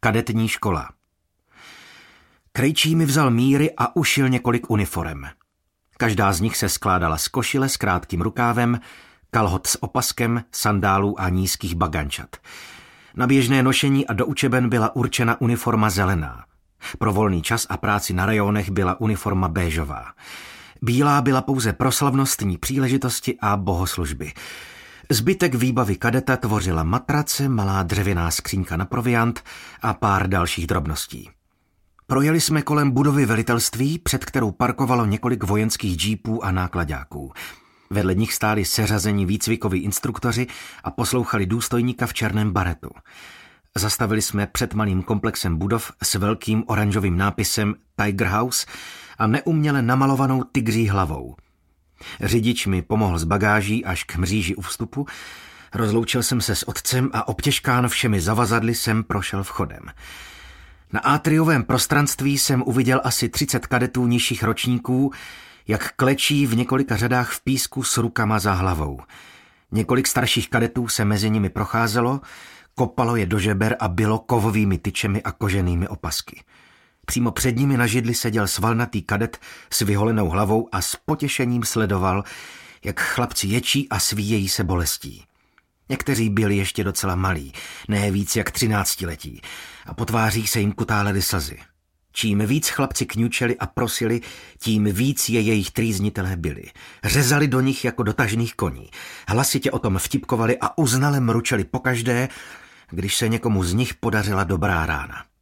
kadetní škola. Krejčí mi vzal míry a ušil několik uniforem. Každá z nich se skládala z košile s krátkým rukávem, kalhot s opaskem, sandálů a nízkých bagančat. Na běžné nošení a do učeben byla určena uniforma zelená. Pro volný čas a práci na rajonech byla uniforma béžová. Bílá byla pouze pro slavnostní příležitosti a bohoslužby. Zbytek výbavy kadeta tvořila matrace, malá dřevěná skřínka na proviant a pár dalších drobností. Projeli jsme kolem budovy velitelství, před kterou parkovalo několik vojenských džípů a náklaďáků. Vedle nich stáli seřazení výcvikoví instruktoři a poslouchali důstojníka v černém baretu. Zastavili jsme před malým komplexem budov s velkým oranžovým nápisem Tiger House a neuměle namalovanou tygří hlavou. Řidič mi pomohl s bagáží až k mříži u vstupu, rozloučil jsem se s otcem a obtěžkán všemi zavazadly jsem prošel vchodem. Na atriovém prostranství jsem uviděl asi 30 kadetů nižších ročníků, jak klečí v několika řadách v písku s rukama za hlavou. Několik starších kadetů se mezi nimi procházelo, kopalo je do žeber a bylo kovovými tyčemi a koženými opasky. Přímo před nimi na židli seděl svalnatý kadet s vyholenou hlavou a s potěšením sledoval, jak chlapci ječí a svíjejí se bolestí. Někteří byli ještě docela malí, ne víc jak 13letí, a po tvářích se jim kutálely slzy. Čím víc chlapci kňučeli a prosili, tím víc je jejich trýznitelé byli. Řezali do nich jako do tažných koní. Hlasitě o tom vtipkovali a uznale mručeli pokaždé, když se někomu z nich podařila dobrá rána.